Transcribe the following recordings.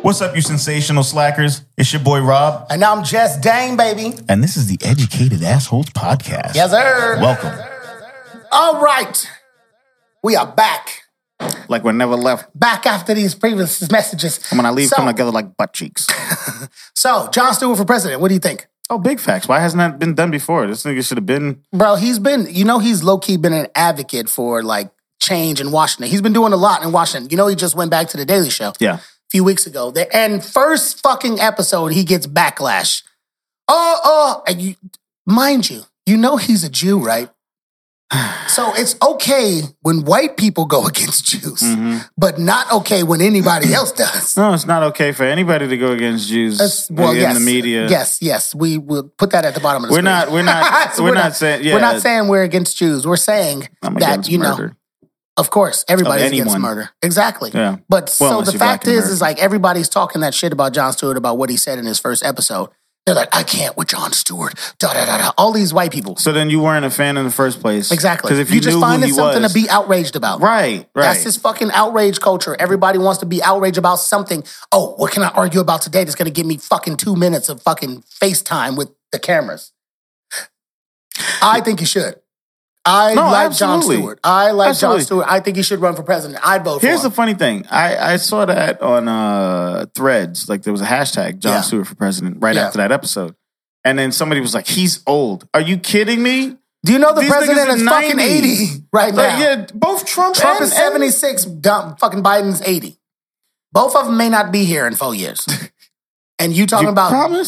What's up, you sensational slackers? It's your boy Rob. And I'm Jess Dang, baby. And this is the Educated Assholes Podcast. Yes, sir. Welcome. All right. We are back. Like we never left. Back after these previous messages. And when I leave, come together like butt cheeks. So, Jon Stewart for president. What do you think? Oh, big facts. Why hasn't that been done before? This nigga should have been... Bro, he's low-key been an advocate for, like, change in Washington. He's been doing a lot in Washington. You know, he just went back to the Daily Show. Yeah. A few weeks ago. And first fucking episode, he gets backlash. And mind you, you know he's a Jew, right? So it's okay when white people go against Jews, but not okay when anybody else does. No, it's not okay for anybody to go against Jews in the media. Yes. We will put that at the bottom of the screen. We're not saying... Yeah, we're not saying we're against Jews. We're saying that, murder. Of course, everybody's against murder. Exactly. Yeah. But so the fact is like everybody's talking that shit about Jon Stewart, about what he said in his first episode. They're like, I can't with Jon Stewart. Da-da-da-da. All these white people. So then you weren't a fan in the first place. Exactly. Because if you just knew find who it something to be outraged about. Right. That's this fucking outrage culture. Everybody wants to be outraged about something. Oh, what can I argue about today that's going to give me fucking 2 minutes of fucking FaceTime with the cameras? I think he should. I like Jon Stewart. Jon Stewart. I think he should run for president. I'd vote for him. Here's the funny thing. I saw that on Threads. Like there was a hashtag, Jon Stewart for president, right after that episode. And then somebody was like, he's old. Are you kidding me? Do you know the president is fucking 80 right now? Like, yeah, both Trump is 76, fucking Biden's 80. Both of them may not be here in 4 years. And you talking about Jon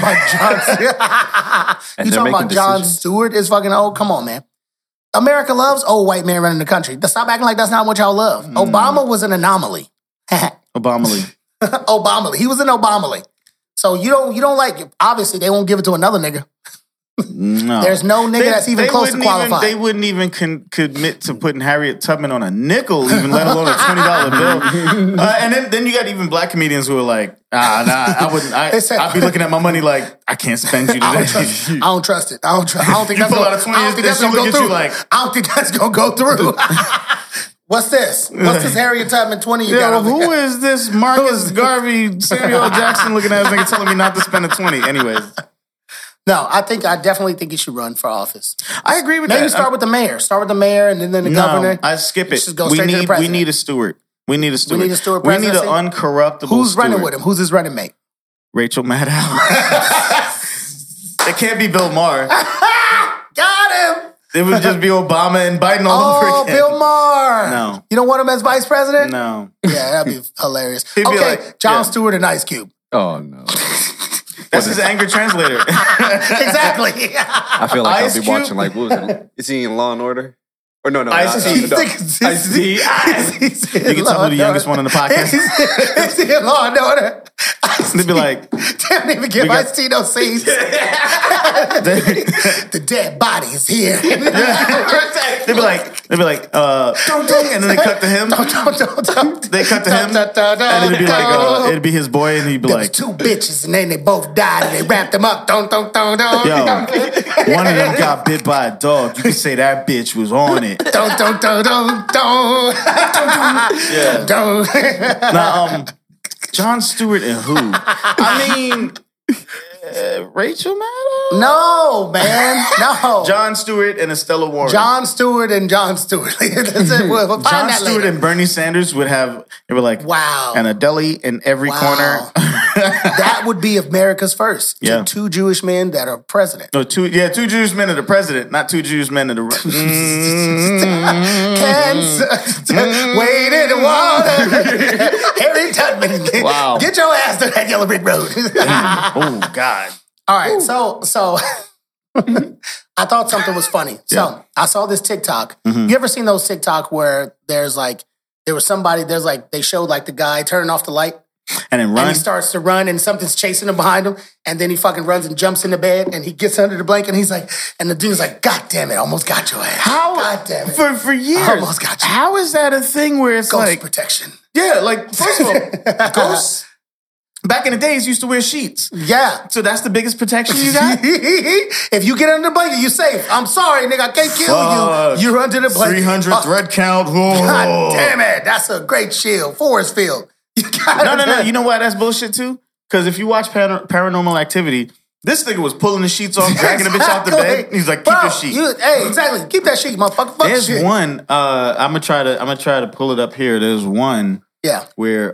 Stewart is fucking old? Come on, man. America loves old white men running the country. Stop acting like that's not what y'all love. Obama was an anomaly. Obama-ly. He was an Obama-ly. So you don't like it. Obviously, they won't give it to another nigga. No. There's no nigga that's even close to qualify. They wouldn't even commit to putting Harriet Tubman on a nickel, even let alone a $20 bill. And then you got even black comedians who are like, I wouldn't. I'd be looking at my money like, I can't spend you today. I don't trust it. I don't think that's going to go through. I don't think that's going to go through. What's this? What's this Harriet Tubman 20 you got over who is this Marcus Garvey, Samuel L. Jackson looking at us nigga telling me not to spend a 20? Anyways. No, I definitely think he should run for office. I agree with that. Maybe start with the mayor. Start with the mayor and then the governor. I skip it. Just go straight to the president. We need a Stewart. We need a Stewart. We need a Stewart presidency? We need an uncorruptible Who's Stewart. running with him? Who's his running mate? Rachel Maddow. It can't be Bill Maher. Got him! It would just be Obama and Biden all over again. Bill Maher. No. You don't want him as vice president? No. Yeah, that'd be hilarious. Like, Jon Stewart and Ice Cube. Oh, no. That's his anger translator. Exactly. I feel like I'll be watching, like, what was it? Is he in Law and Order? Or no. Ice-T. You can tell who the youngest one on the podcast is. He in Law and Order? They'd be like... They don't even give Ice-T no scenes. The dead body is here. They'd be like, don't, and then they cut to him. Don't. They cut to him, and then it'd be like, it'd be his boy, and he'd be like... Two bitches, and then they both died, and they wrapped them up. Don't. Yo, one of them got bit by a dog. You could say that bitch was on it. Don't. Yeah. Now, Jon Stewart and who? I mean, Rachel Maddow? No, man. No. Jon Stewart and Estella Warren. Jon Stewart and Jon Stewart. We'll Jon Stewart and Bernie Sanders would have, they were like, wow. And a deli in every corner. That would be America's first. Yeah. Two Jewish men that are president. No, two Jewish men that are president, not two Jewish men that are... Wade in the water. Harry Tubman. Wow. Get your ass to that yellow brick road. Oh, God. All right, so I thought something was funny. So I saw this TikTok. You ever seen those TikTok where there was somebody, they showed like the guy turning off the light? And then run. And he starts to run and something's chasing him behind him. And then he fucking runs and jumps in the bed and he gets under the blanket and he's like, and the dude's like, God damn it, I almost got your ass. How? God damn it. For years. I almost got you. How is that a thing where it's Ghost like... protection. Yeah, like, first of all, ghosts... Back in the days, used to wear sheets. Yeah. So that's the biggest protection you got? If you get under the blanket, you're safe. I'm sorry, nigga, I can't kill you. You're under the blanket. 300 thread count. Whoa. God damn it. That's a great shield. Forest field. No. You know why that's bullshit too? Because if you watch Paranormal Activity, this nigga was pulling the sheets off, dragging the bitch out the bed. He's like, keep the sheet. Exactly. Keep that sheet, motherfucker. Fuck There's one. I'm gonna try to pull it up here. There's one. Yeah. Where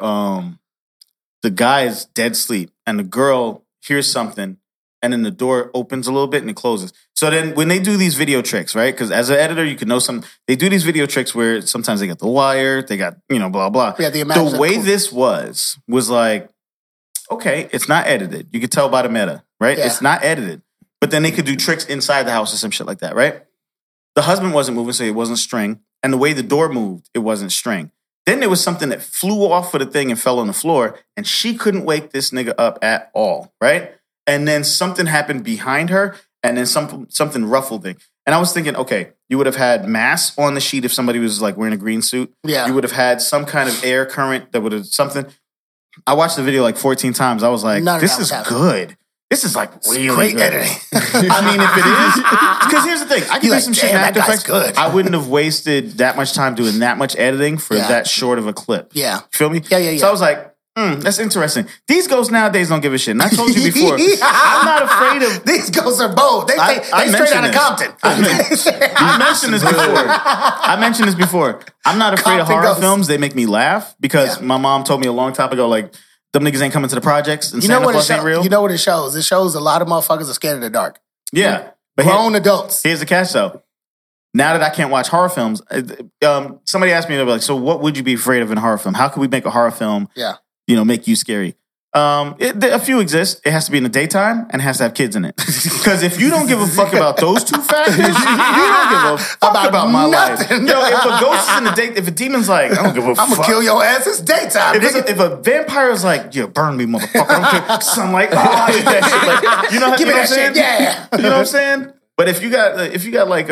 the guy is dead asleep and the girl hears something and then the door opens a little bit and it closes. So then when they do these video tricks, right? Because as an editor, you can know they do these video tricks where sometimes they got the wire, they got, blah, blah. Yeah, the way this was like, okay, it's not edited. You could tell by the meta, right? Yeah. It's not edited. But then they could do tricks inside the house or some shit like that, right? The husband wasn't moving, so it wasn't string. And the way the door moved, it wasn't string. Then there was something that flew off of the thing and fell on the floor, and she couldn't wake this nigga up at all, right? And then something happened behind her, and then something ruffled it. And I was thinking, okay, you would have had mass on the sheet if somebody was like wearing a green suit. Yeah. You would have had some kind of air current that would have something. I watched the video like 14 times. I was like, this is good. This is like really great good. Editing. I mean, if it is, because here's the thing, I can do some shit in After Effects. Good. I wouldn't have wasted that much time doing that much editing for that short of a clip. Yeah, you feel me? Yeah. So I was like, that's interesting. These ghosts nowadays don't give a shit. And I told you before, I'm not afraid of these ghosts are bold. They straight out of Compton. I mentioned this before. I'm not afraid of horror films. They make me laugh because my mom told me a long time ago, like, them niggas ain't coming to the projects and Santa Claus ain't real. You know what it shows? It shows a lot of motherfuckers are scared of the dark. Yeah. But grown adults. Here's the catch, though. Now that I can't watch horror films, somebody asked me, they were like, so what would you be afraid of in a horror film? How could we make a horror film, make you scary? A few exist. It has to be in the daytime and it has to have kids in it. Because if you don't give a fuck about those two factors, you don't give a fuck about my life. Yo, if a ghost is in the day, if a demon's like, I don't give a fuck. I'm gonna kill your ass. It's daytime. If a vampire is like, yeah, burn me, motherfucker. I don't care. Sunlight. You know, give me that shit. Yeah. You know what I'm saying? But if you got like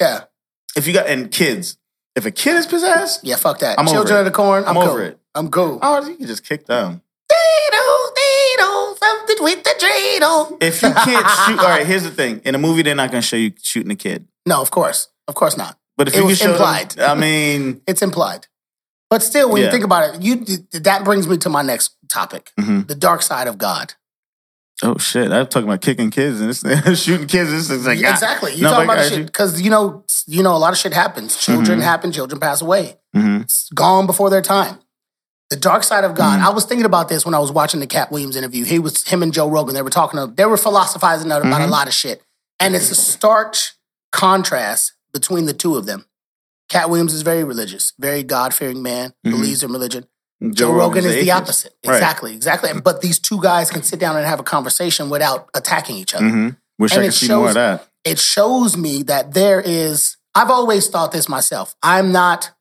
and kids, if a kid is possessed, yeah, fuck that. Children of the Corn, I'm over it. I'm cool. Oh, you can just kick them. Something with the dreidel. If you can't shoot, all right, here's the thing. In a movie, they're not going to show you shooting a kid. No, of course not. But if it was implied. I mean, it's implied. But still, when you think about it, that brings me to my next topic: the dark side of God. Oh shit! I'm talking about kicking kids and shooting kids. This is like exactly. You talking about shit because you know a lot of shit happens. Children happen. Children pass away. It's gone before their time. The dark side of God. I was thinking about this when I was watching the Cat Williams interview. Him and Joe Rogan. They were philosophizing about a lot of shit, and it's a stark contrast between the two of them. Cat Williams is very religious, very God-fearing man, believes in religion. Joe Rogan is the opposite. Exactly. But these two guys can sit down and have a conversation without attacking each other. Wish I could see more of that. It shows me that there is. I've always thought this myself. I'm not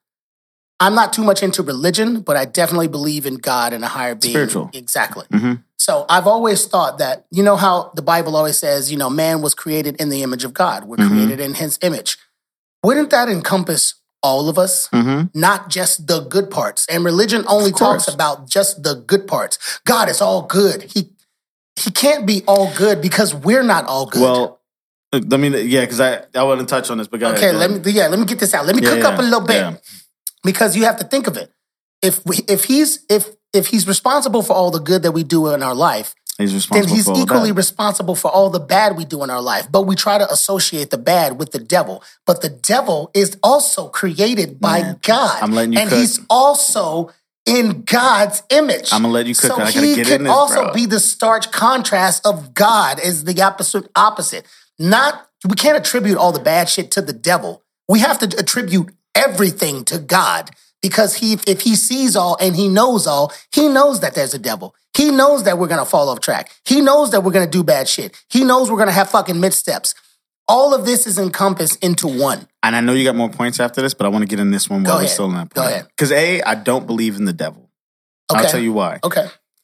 too much into religion, but I definitely believe in God and a higher being. Spiritual. Exactly. So I've always thought that, you know how the Bible always says, man was created in the image of God. We're created in his image. Wouldn't that encompass all of us? Not just the good parts. And religion only talks about just the good parts. God is all good. He can't be all good because we're not all good. Well, because I want to touch on this, but go ahead. Let me get this out. Let me cook up a little bit. Yeah. Because you have to think of it. If he's responsible for all the good that we do in our life, then he's equally responsible for all the bad we do in our life. But we try to associate the bad with the devil. But the devil is also created by God. I'm letting you cook. And he's also in God's image. I'm going to let you cook. So I gotta get in this, also be the stark contrast of God as the opposite. We can't attribute all the bad shit to the devil. We have to attribute everything to God because if he sees all and he knows all, he knows that there's a devil. He knows that we're going to fall off track. He knows that we're going to do bad shit. He knows we're going to have fucking missteps. All of this is encompassed into one. And I know you got more points after this, but I want to get in this one while we're still in that point. Go ahead. Because I don't believe in the devil. Okay. I'll tell you why. Okay.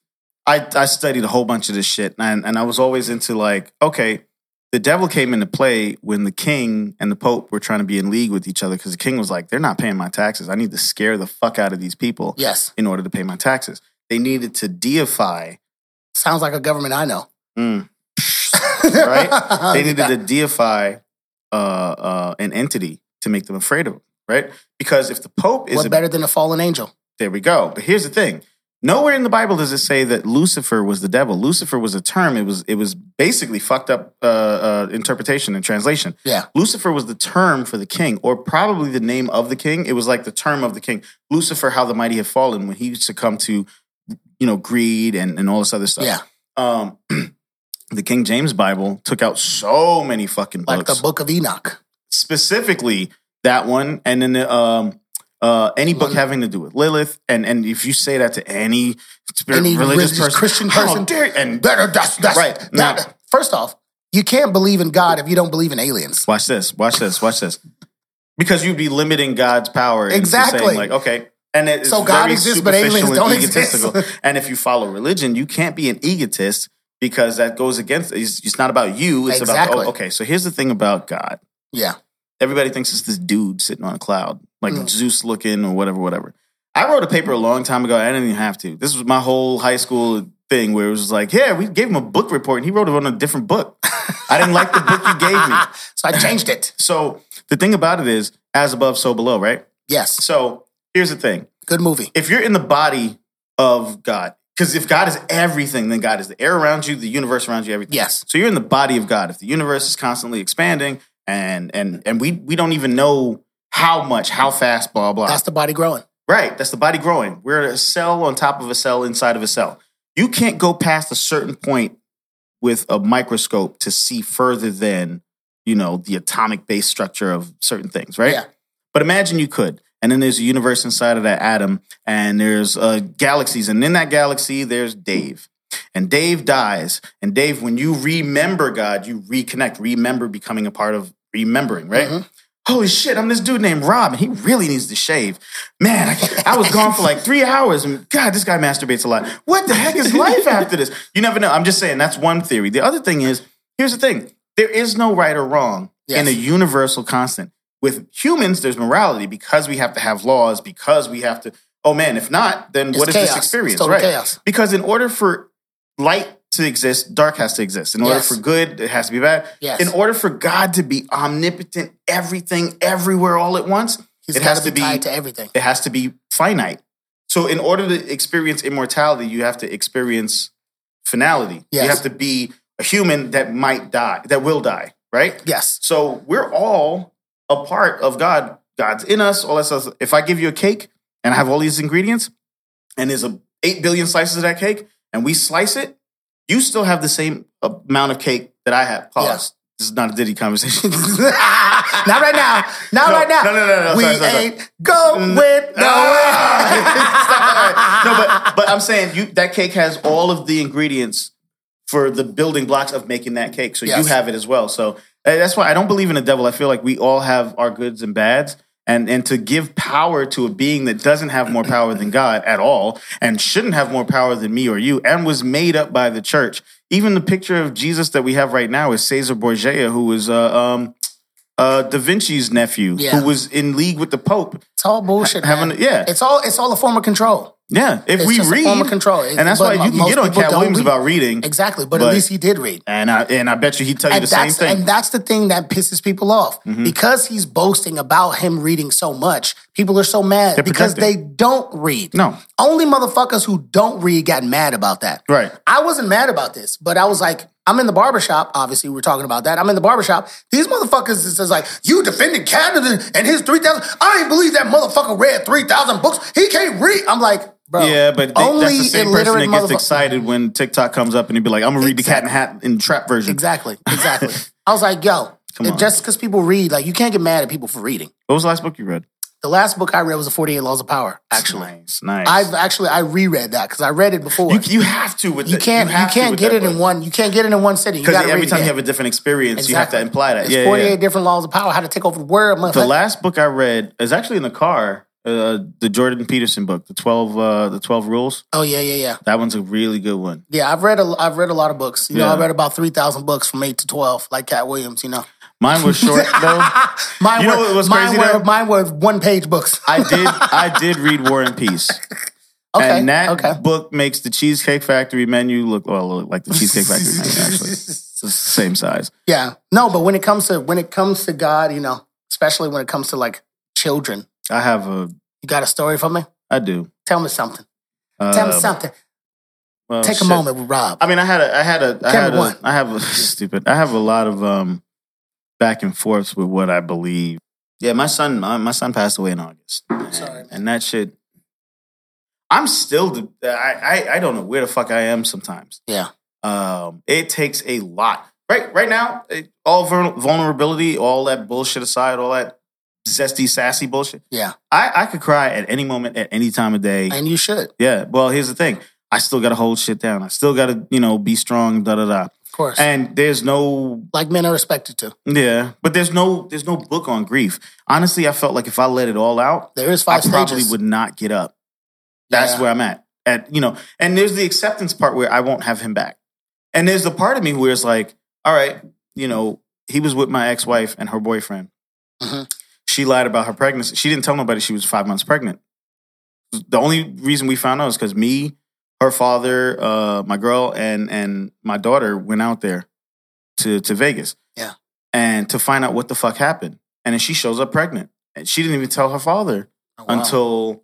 I studied a whole bunch of this shit and I was always into like, okay, the devil came into play when the king and the pope were trying to be in league with each other because the king was like, they're not paying my taxes. I need to scare the fuck out of these people in order to pay my taxes. They needed to deify. Sounds like a government I know. Right? They needed to deify an entity to make them afraid of them, right? Because if the pope is... What better than a fallen angel? There we go. But here's the thing. Nowhere in the Bible does it say that Lucifer was the devil. Lucifer was a term. It was basically fucked up interpretation and translation. Yeah. Lucifer was the term for the king, or probably the name of the king. It was like the term of the king. Lucifer, how the mighty have fallen, when he succumbed to, greed and all this other stuff. Yeah. The King James Bible took out so many fucking books. Like the Book of Enoch. Specifically that one, and then any book having to do with Lilith, and if you say that to any religious person, Christian person, that's right. Now, first off, you can't believe in God if you don't believe in aliens. Watch this. Because you'd be limiting God's power. Exactly. Saying like, okay. And it's so God exists, but aliens don't exist. And if you follow religion, you can't be an egotist because that goes against, it's not about you. It's about, okay, so here's the thing about God. Yeah. Everybody thinks it's this dude sitting on a cloud, like Zeus looking or whatever. I wrote a paper a long time ago. I didn't even have to. This was my whole high school thing where it was like, yeah, we gave him a book report and he wrote it on a different book. I didn't like the book you gave me. So I changed it. So the thing about it is, as above, so below, right? Yes. So here's the thing. Good movie. If you're in the body of God, because if God is everything, then God is the air around you, the universe around you, everything. Yes. So you're in the body of God. If the universe is constantly expanding and we don't even know how fast, blah, blah. That's the body growing. Right. That's the body growing. We're a cell on top of a cell inside of a cell. You can't go past a certain point with a microscope to see further than, the atomic base structure of certain things, right? Yeah. But imagine you could. And then there's a universe inside of that atom, and there's galaxies. And in that galaxy, there's Dave. And Dave dies. And Dave, when you remember God, you reconnect. Remember becoming a part of remembering, right? Mm-hmm. Holy shit, I'm this dude named Rob, and he really needs to shave. Man, I was gone for like 3 hours, and God, this guy masturbates a lot. What the heck is life after this? You never know. I'm just saying, that's one theory. The other thing is, here's the thing. There is no right or wrong in a universal constant. With humans, there's morality because we have to have laws, because we have to, if not, then what is chaos. this experience? It's total chaos. Because in order for light to exist, dark has to exist. In order for good, it has to be bad. Yes. In order for God to be omnipotent, everything, everywhere, all at once, it has to be tied to everything. It has to be finite. So in order to experience immortality, you have to experience finality. Yes. You have to be a human that might die, that will die, right? Yes. So we're all a part of God. God's in us, all that stuff. If I give you a cake and I have all these ingredients and there's 8 billion slices of that cake and we slice it, you still have the same amount of cake that I have. Pause. Yeah. This is not a Diddy conversation. Not right now. Not right now. No. We ain't going nowhere. No, but I'm saying that cake has all of the ingredients for the building blocks of making that cake. So you have it as well. So that's why I don't believe in the devil. I feel like we all have our goods and bads. And to give power to a being that doesn't have more power than God at all and shouldn't have more power than me or you and was made up by the church. Even the picture of Jesus that we have right now is Caesar Borgia, who was Da Vinci's nephew, who was in league with the Pope. It's all bullshit, man. It's all a form of control. Yeah, if we read, a form of control. And that's why you can get on Cat Williams about reading. Exactly, but at least he did read. And I bet you he'd tell you the same thing. And that's the thing that pisses people off. Mm-hmm. Because he's boasting about him reading so much, people are so mad because they don't read. No. Only motherfuckers who don't read got mad about that. Right. I wasn't mad about this, but I was like, I'm in the barbershop. Obviously, we're talking about that. I'm in the barbershop. These motherfuckers is like, you defended Canada and his 3,000. I ain't believe that motherfucker read 3,000 books. He can't read. I'm like, bro. Yeah, but that's the same person that gets excited when TikTok comes up and he'd be like, I'm going to read the Cat in the Hat in trap version. Exactly. I was like, yo, just because people read, like, you can't get mad at people for reading. What was the last book you read? The last book I read was The 48 Laws of Power, actually. Nice. I reread that because I read it before. You have to with you can't get it in one. You can't get it in one sitting. Because every time you have a different experience, you have to imply that. It's 48 different laws of power. How to take over the world. The last book I read is actually in the car. The Jordan Peterson book, the 12 Rules. Oh yeah. That one's a really good one. Yeah, I've read a lot of books. You know, I read about 3,000 books from 8 to 12, like Cat Williams. You know. Mine was short though. Mine were 1-page books. I did read War and Peace. Okay. And that book makes the Cheesecake Factory menu look like the Cheesecake Factory menu. Actually, it's the same size. Yeah. No, but when it comes to God, you know, especially when it comes to like children, I have You got a story for me? I do. Tell me something. Tell me something. Well, take a moment with Rob. I mean, I have a lot of back and forths with what I believe. Yeah, my son passed away in August. Sorry, and that shit. I'm still. I don't know where the fuck I am sometimes. Yeah. It takes a lot. Right now, all vulnerability, all that bullshit aside, all that zesty, sassy bullshit. Yeah. I could cry at any moment, at any time of day. And you should. Yeah. Well, here's the thing. I still got to hold shit down. I still got to, be strong, da-da-da. Of course. And there's no... Like men are expected to. Yeah. But there's no book on grief. Honestly, I felt like if I let it all out, there is 5 stages. I probably would not get up. That's where I'm at. And there's the acceptance part where I won't have him back. And there's the part of me where it's like, all right, he was with my ex-wife and her boyfriend. Mm-hmm. She lied about her pregnancy. She didn't tell nobody she was 5 months pregnant. The only reason we found out is because me, her father, my girl, and my daughter went out there to Vegas. Yeah. And to find out what the fuck happened. And then she shows up pregnant. And she didn't even tell her father until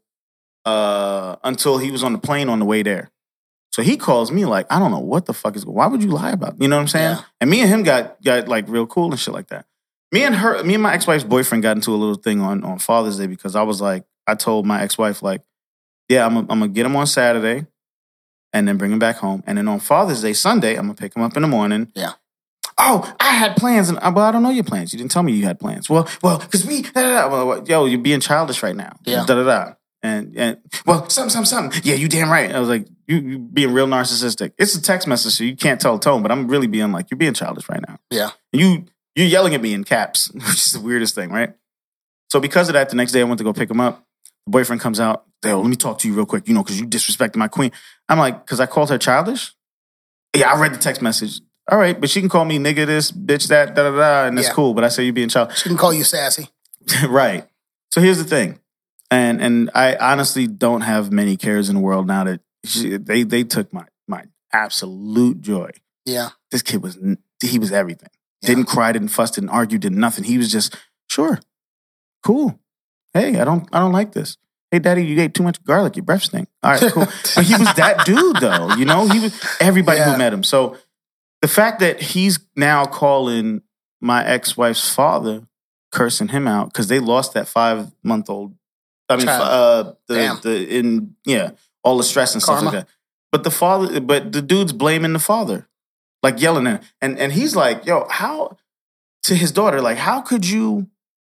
he was on the plane on the way there. So he calls me like, I don't know what the fuck is going on. Why would you lie about it? You know what I'm saying? Yeah. And me and him got like real cool and shit like that. Me and my ex-wife's boyfriend got into a little thing on Father's Day because I was like, I told my ex-wife like, yeah, I'm gonna get him on Saturday and then bring him back home. And then on Father's Day, Sunday, I'm gonna pick him up in the morning. Yeah. Oh, I had plans. But I don't know your plans. You didn't tell me you had plans. Well, because we, yo, you're being childish right now. Yeah. Da-da-da. And well, something. Yeah, you damn right. I was like, you being real narcissistic. It's a text message, so you can't tell the tone, but I'm really being like, you're being childish right now. Yeah. You're yelling at me in caps, which is the weirdest thing, right? So because of that, the next day I went to go pick him up. The boyfriend comes out. Yo, let me talk to you real quick, because you disrespected my queen. I'm like, because I called her childish? Yeah, I read the text message. All right, but she can call me nigga this, bitch that, da-da-da, and that's cool. But I say you're being childish. She can call you sassy. Right. So here's the thing. And I honestly don't have many cares in the world now that they took my absolute joy. Yeah. This kid was everything. Yeah. Didn't cry, didn't fuss, didn't argue, did nothing. He was just, sure, cool. Hey, I don't like this. Hey, daddy, you ate too much garlic. Your breath stink. All right, cool. But he was that dude, though. He was everybody who met him. So the fact that he's now calling my ex-wife's father, cursing him out because they lost that 5-month-old. I mean, all the stress and stuff like that. But the dude's blaming the father, like yelling at him. And he's like, yo, how, to his daughter, like, how could you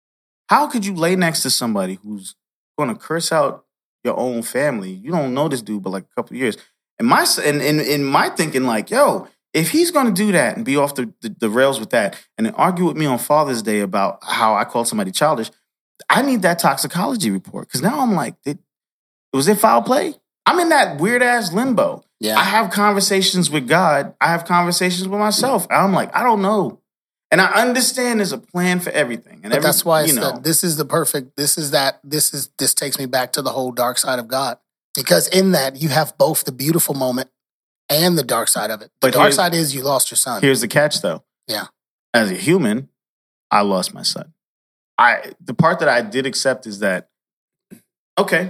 lay next to somebody who's going to curse out your own family? You don't know this dude, but like a couple of years. And in my thinking, like, yo, if he's going to do that and be off the rails with that and then argue with me on Father's Day about how I called somebody childish, I need that toxicology report. Because now I'm like, was it foul play? I'm in that weird-ass limbo. Yeah. I have conversations with God. I have conversations with myself. And I'm like, I don't know. And I understand there's a plan for everything. And that's why this is the perfect, this takes me back to the whole dark side of God. Because in that, you have both the beautiful moment and the dark side of it. The dark side is you lost your son. Here's the catch, though. Yeah. As a human, I lost my son. The part that I did accept is that, okay,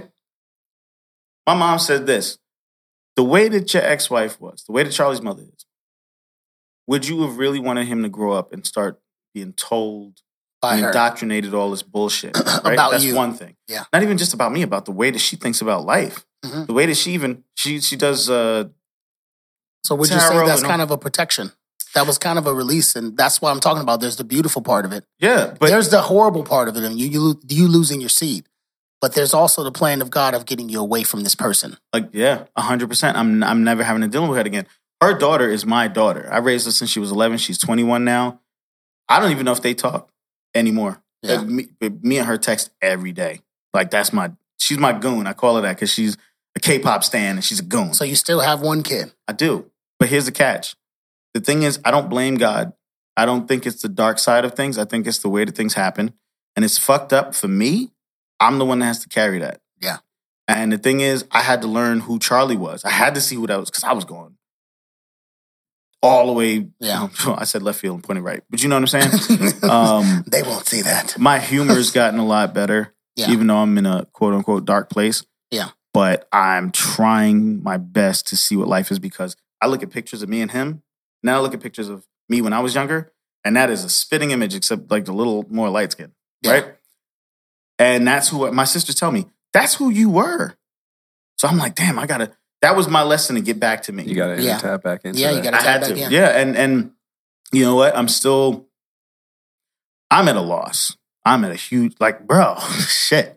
my mom said this. The way that your ex-wife was, the way that Charlie's mother is, would you have really wanted him to grow up and start being told by her, indoctrinated all this bullshit? Right? About That's you. one thing. Yeah. Not even just about me, about the way that she thinks about life. Mm-hmm. The way that she does. So would you say that's kind of a protection? That was kind of a release, and that's what I'm talking about. There's the beautiful part of it. Yeah, but there's the horrible part of it, and you losing your seed. But there's also the plan of God of getting you away from this person. Like, yeah, 100%. I'm never having to deal with her again. Her daughter is my daughter. I raised her since she was 11. She's 21 now. I don't even know if they talk anymore. Yeah. Me and her text every day. Like, she's my goon. I call her that because she's a K-pop stan and she's a goon. So you still have one kid? I do. But here's the catch. The thing is, I don't blame God. I don't think it's the dark side of things. I think it's the way that things happen. And it's fucked up for me. I'm the one that has to carry that. Yeah. And the thing is, I had to learn who Charlie was. I had to see who that was because I was going all the way. Yeah. I said left field and pointed right. But you know what I'm saying? They won't see that. My humor's gotten a lot better, even though I'm in a quote-unquote dark place. Yeah. but I'm trying my best to see what life is because I look at pictures of me and him. Now I look at pictures of me when I was younger, and that is a spitting image, except like a little more light skin, right? And that's who my sisters tell me. That's who you were. So I'm like, damn, that was my lesson to get back to me. You got to tap back into that. Yeah, you got to tap back in. Yeah, and you know what? I'm at a loss. I'm at a huge, like, bro, shit.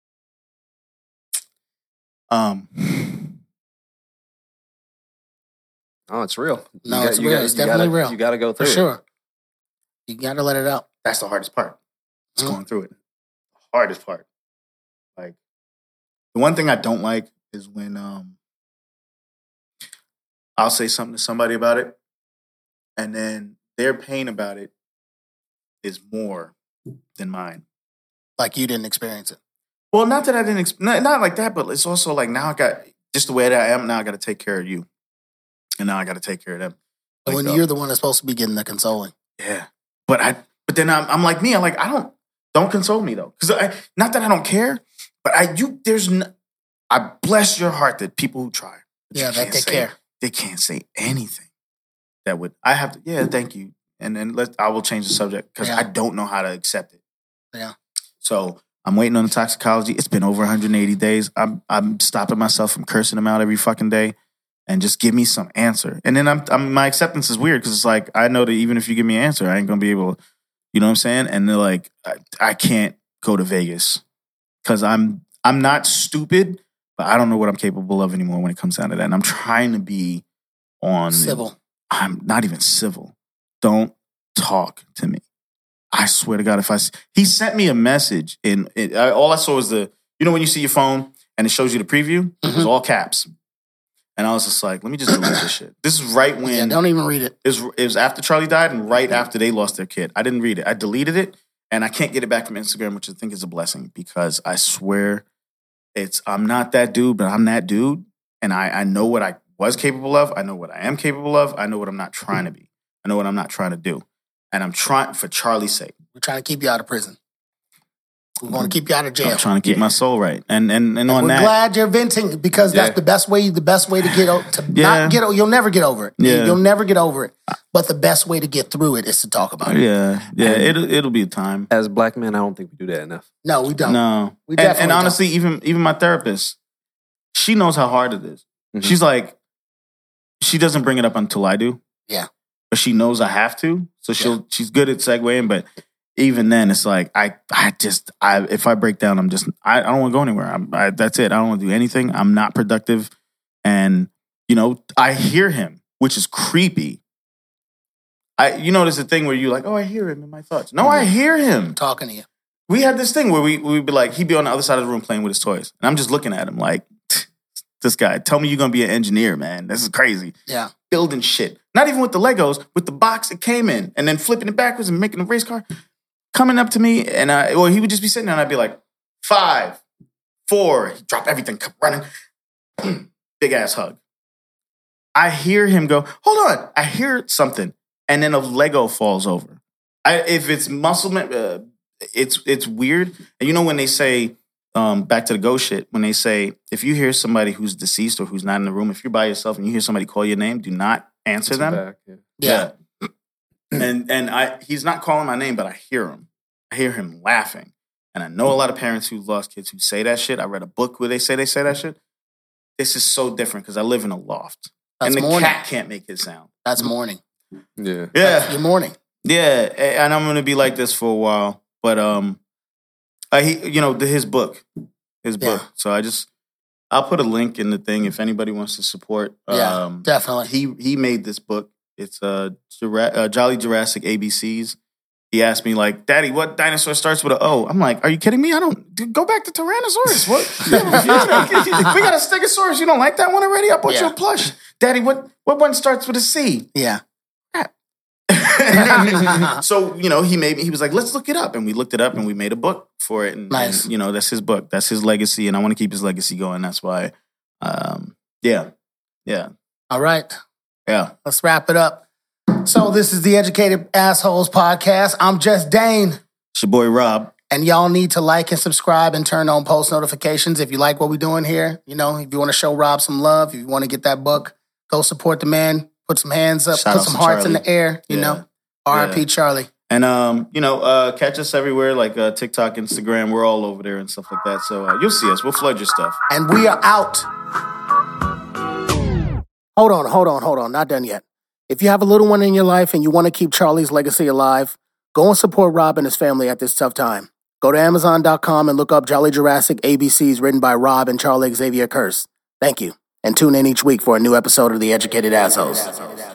Oh, it's real. It's real. It's definitely real. You got to go through it. For sure. You got to let it out. That's the hardest part. It's going through it. The hardest part. Like, the one thing I don't like is when I'll say something to somebody about it, and then their pain about it is more than mine. Like you didn't experience it. Well, not that I didn't, not like that, but it's also like now I got, just the way that I am, now I got to take care of you. And now I got to take care of them. Like, when you're the one that's supposed to be getting the consoling. Yeah. But then I'm like me, I'm like, don't console me though. Because not that I don't care, but I bless your heart that people who try. Yeah, that they care. They can't say anything that would, I have to, yeah, thank you. And then I will change the subject because I don't know how to accept it. Yeah. So I'm waiting on the toxicology. It's been over 180 days. I'm stopping myself from cursing them out every fucking day, and just give me some answer. And then my acceptance is weird because it's like I know that even if you give me an answer, I ain't gonna be able to, you know what I'm saying? And they're like, I can't go to Vegas because I'm not stupid, but I don't know what I'm capable of anymore when it comes down to that. And I'm trying to be on civil. I'm not even civil. Don't talk to me. I swear to God, he sent me a message and all I saw was when you see your phone and it shows you the preview, it was all caps. And I was just like, let me just delete this shit. This is right when... Yeah, don't even read it. It was after Charlie died and right after they lost their kid. I didn't read it. I deleted it and I can't get it back from Instagram, which I think is a blessing because I swear I'm not that dude, but I'm that dude. And I know what I was capable of. I know what I am capable of. I know what I'm not trying to be. I know what I'm not trying to do. And I'm trying, for Charlie's sake. We're trying to keep you out of prison. We want to keep you out of jail. I'm trying to keep my soul right. And on we're that, glad you're venting because that's the best way to not get, you'll never get over it. Yeah. You'll never get over it. But the best way to get through it is to talk about it. Yeah. It'll be a time. As black men, I don't think we do that enough. No, we don't. No. We definitely and honestly, even my therapist, she knows how hard it is. Mm-hmm. She's like, she doesn't bring it up until I do. Yeah. But she knows I have to. So she's good at segueing, but even then it's like if I break down, I don't want to go anywhere. That's it. I don't want to do anything. I'm not productive. And I hear him, which is creepy. There's a thing where you're like, oh, I hear him in my thoughts. No, I hear him talking to you. We had this thing where we'd be like, he'd be on the other side of the room playing with his toys. And I'm just looking at him like, this guy, tell me you're going to be an engineer, man. This is crazy. Yeah. Building shit. Not even with the Legos, with the box it came in. And then flipping it backwards and making a race car. Coming up to me, and he would just be sitting there, and I'd be like, 5, 4. He'd drop everything, come running. Big ass hug. I hear him go, hold on. I hear something. And then a Lego falls over. If it's muscle, it's weird. And when they say, back to the ghost shit, when they say, if you hear somebody who's deceased or who's not in the room, if you're by yourself and you hear somebody call your name, do not answer them. Back, yeah. And he's not calling my name, but I hear him. I hear him laughing. And I know a lot of parents who've lost kids who say that shit. I read a book where they say that shit. This is so different because I live in a loft. That's and the morning. cat can't make his sound. That's morning. Yeah. That's your morning. Yeah. And I'm going to be like this for a while. But, his book. So I'll put a link in the thing if anybody wants to support. Yeah, definitely. He made this book. It's Jolly Jurassic ABCs. He asked me like, Daddy, what dinosaur starts with an O? I'm like, are you kidding me? Go back to Tyrannosaurus. What? We got a Stegosaurus. You don't like that one already? I bought you a plush. Daddy, what one starts with a C? Yeah. So, he was like, let's look it up. And we looked it up and we made a book for it. And, nice. And, that's his book. That's his legacy. And I want to keep his legacy going. That's why, yeah. All right. Yeah. Let's wrap it up. So this is the Educated Assholes Podcast. I'm Just Dane. It's your boy, Rob. And y'all need to like and subscribe and turn on post notifications if you like what we're doing here. You know, if you want to show Rob some love, if you want to get that book, go support the man. Put some hands up, put some hearts in the air, you know. R.I.P. Charlie. And, catch us everywhere, like TikTok, Instagram. We're all over there and stuff like that. So you'll see us. We'll flood your stuff. And we are out. Hold on. Not done yet. If you have a little one in your life and you want to keep Charlie's legacy alive, go and support Rob and his family at this tough time. Go to Amazon.com and look up Jolly Jurassic ABCs written by Rob and Charlie Xavier Kearse. Thank you. And tune in each week for a new episode of The Educated Assholes.